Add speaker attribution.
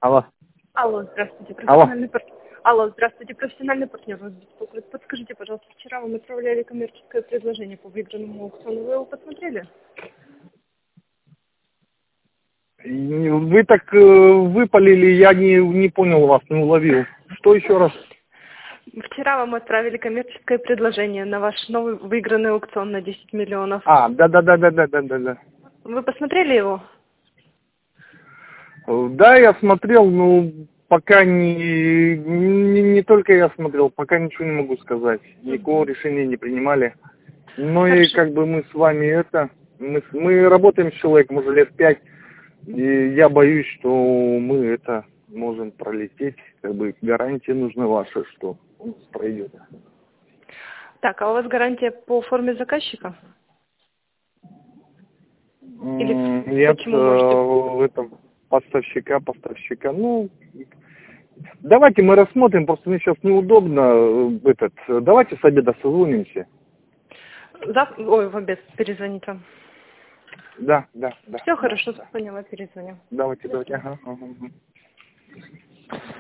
Speaker 1: Алло.
Speaker 2: Алло, здравствуйте,
Speaker 1: Алло.
Speaker 2: Алло, здравствуйте, профессиональный партнер вас беспокоит. Подскажите, пожалуйста, вчера вам отправляли коммерческое предложение по выигранному аукциону. Вы его посмотрели?
Speaker 1: Вы так выпалили, я не понял вас, не уловил. Что еще раз?
Speaker 2: Вчера вам отправили коммерческое предложение на ваш новый выигранный аукцион на 10 миллионов.
Speaker 1: Да.
Speaker 2: Вы посмотрели его?
Speaker 1: Да, я смотрел, но пока не только я смотрел, пока ничего не могу сказать. Никакого решения не принимали. Но и
Speaker 2: Хорошо.
Speaker 1: как бы мы с вами мы работаем с человеком уже лет 5, и я боюсь, что мы можем пролететь. Как бы гарантии нужны ваши, что пройдет.
Speaker 2: Так, а у вас гарантия по форме заказчика? Или
Speaker 1: Нет,
Speaker 2: почему можете?
Speaker 1: поставщика. Ну, давайте мы рассмотрим, просто мне сейчас неудобно давайте с обеда созвонимся.
Speaker 2: Ой, в обед перезвонить вам.
Speaker 1: Да.
Speaker 2: Все хорошо,
Speaker 1: Да.
Speaker 2: поняла, перезвоню.
Speaker 1: Давайте. Ага.